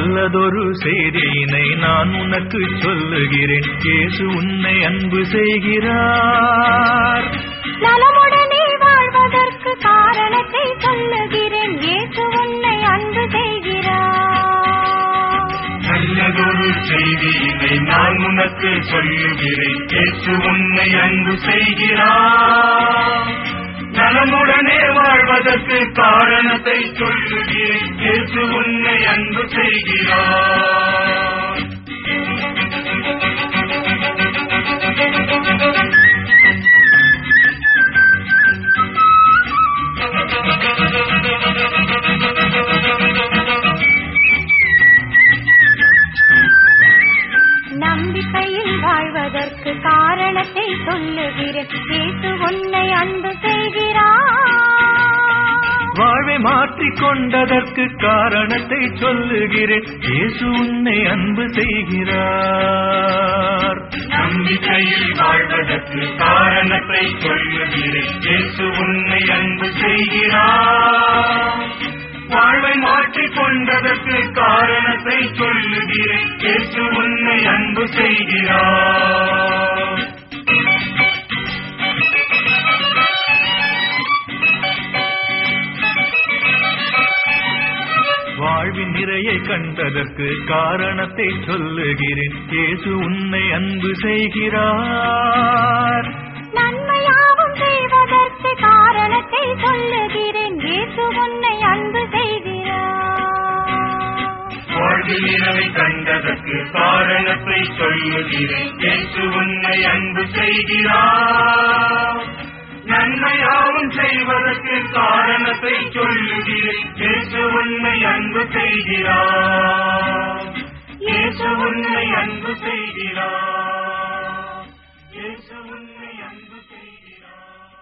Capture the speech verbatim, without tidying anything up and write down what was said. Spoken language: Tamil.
நல்லதொரு செய்தியினை நான் உனக்கு சொல்லுகிறேன். இயேசு உன்னை அன்பு செய்கிறார். நலமுடனே வாழ்வதற்கு காரணத்தை சொல்லுகிறேன். இயேசு உன்னை அன்பு செய்கிறார். நல்லதொரு செய்தியினை நான் உனக்கு சொல்லுகிறேன். இயேசு உன்னை அன்பு செய்கிறார். நலமுடனே வாழ்வதற்கு காரணத்தை சொல்லுகிறேன். இயேசு உன்னை அன்பு செய்கிறார். நம்பிக்கையில் வாழ்வதற்கு காரணத்தை சொல்லுகிறேன். இயேசு உன்னை அன்பு செய்கிறார். வாழ்வை மாற்றிக் கொண்டதற்கு காரணத்தை சொல்லுகிறேன். இயேசு உன்னை அன்பு செய்கிறார். நம்பிக்கையில் வாழ்வதற்கு காரணத்தை சொல்லுகிறேன். இயேசு உன்னை அன்பு செய்கிறார். வாழ்வை மாற்றிக் கொண்டதற்கு காரணத்தை சொல்லுகிறேன். இயேசு உன்னை அன்பு செய்கிறார். வாழ்வின் நிறையை கண்டதற்கு காரணத்தை சொல்லுகிறேன். இயேசு உன்னை அன்பு செய்கிறார். நன்மையாவும் செய்வதற்கு காரணத்தை சொல்லுகிறேன். இயேசு உன்னை அன்பு செய்கிறார். வாழ்வின் நிறைவை கண்டதற்கு காரணத்தை சொல்லுகிறேன். இயேசு உன்னை அன்பு செய்கிறார். நன்மையாவும் செய்வதற்கு காரணத்தை சொல்லுகிறேன். இயேசு உன்னை அன்பு செய்கிறார். இயேசு உன்னை அன்பு செய்கிறார். இயேசு உன்னை அன்பு செய்கிறார்.